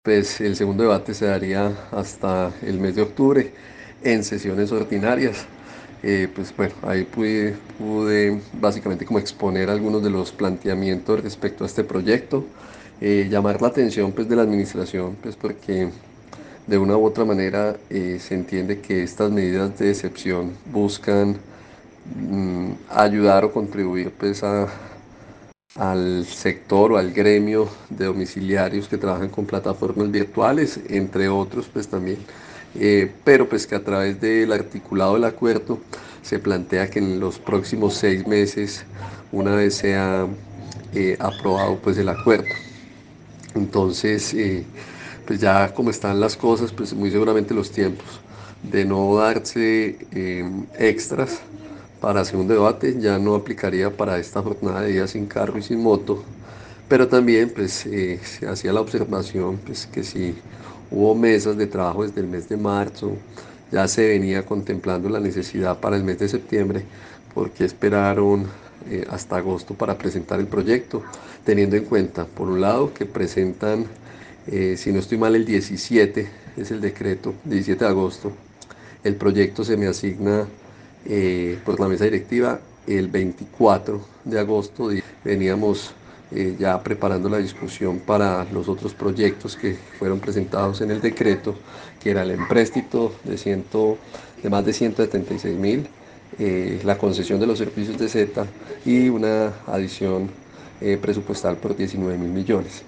Pues el segundo debate se daría hasta el mes de octubre en sesiones ordinarias. Pues bueno, ahí pude básicamente como exponer algunos de los planteamientos respecto a este proyecto, llamar la atención pues de la administración, pues porque de una u otra manera se entiende que estas medidas de excepción buscan ayudar o contribuir pues al sector o al gremio de domiciliarios que trabajan con plataformas virtuales, entre otros pues también. Pero pues que a través del articulado del acuerdo se plantea que en los próximos 6 meses, una vez sea aprobado pues el acuerdo, entonces pues ya como están las cosas, pues muy seguramente los tiempos de no darse extras para segundo debate ya no aplicaría para esta jornada de día sin carro y sin moto, pero también pues se hacía la observación pues que si hubo mesas de trabajo desde el mes de marzo, ya se venía contemplando la necesidad para el mes de septiembre, porque esperaron hasta agosto para presentar el proyecto, teniendo en cuenta, por un lado, que presentan, si no estoy mal, el 17, es el decreto, 17 de agosto, el proyecto se me asigna por la mesa directiva el 24 de agosto. Veníamos ya preparando la discusión para los otros proyectos que fueron presentados en el decreto, que era el empréstito de más de 176.000, la concesión de los servicios de Z y una adición presupuestal por 19.000 millones.